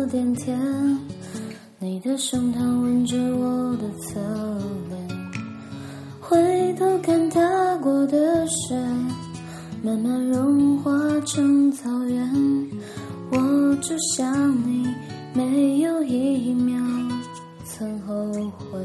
点甜，你的胸膛吻着我的侧脸，回头看踏过的雪慢慢融化成草原，我只想你没有一秒曾后悔。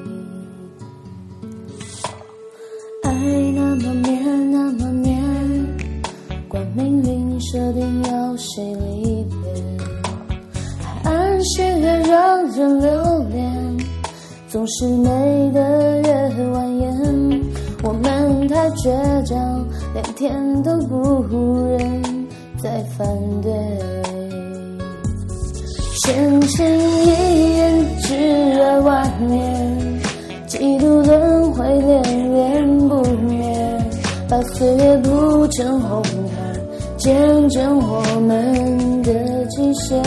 爱那么绵那么黏，管命运设定要谁离别，海岸线越让人留恋，总是美得越蜿蜒，我们太倔强，连天都不忍再反对。深情一眼，挚爱万年，几度轮回恋恋不灭，把岁月铺成红毯，见证我们的极限。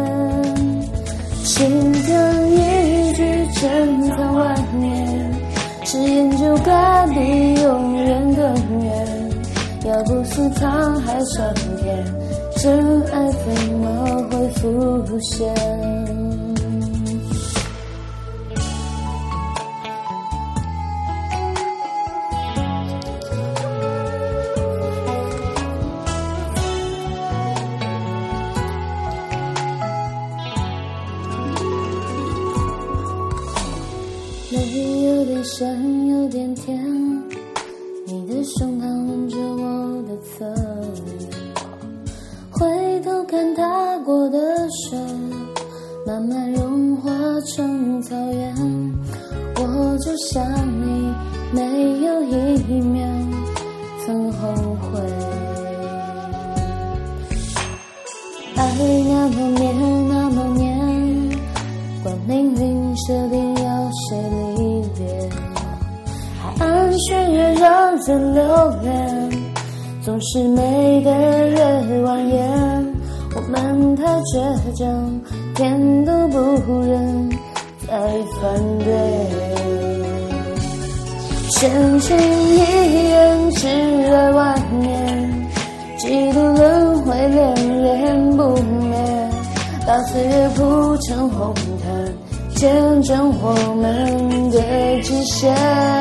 心疼一句珍藏万年，誓言就该比永远更远，要不是沧海桑田，真爱怎么会浮现？泪有点咸有点甜，你的胸膛吻着我的侧脸，回头看踏过的雪慢慢融化成草原，我就像你没有一秒曾后悔。爱那么绵那么黏，管命运设定要谁离别，海岸线越让人留恋，总是美得越蜿蜒，我们太倔强，天都不忍再反对。深情一眼，挚爱万年，几度轮回恋恋不灭，把岁月铺成红毯，见证我们的极限。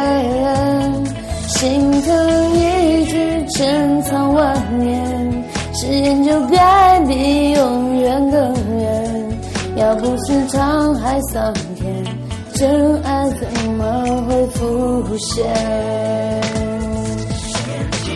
心疼一句珍藏万年，誓言就该比永远更远，要不是沧海桑田，真爱怎么会浮现？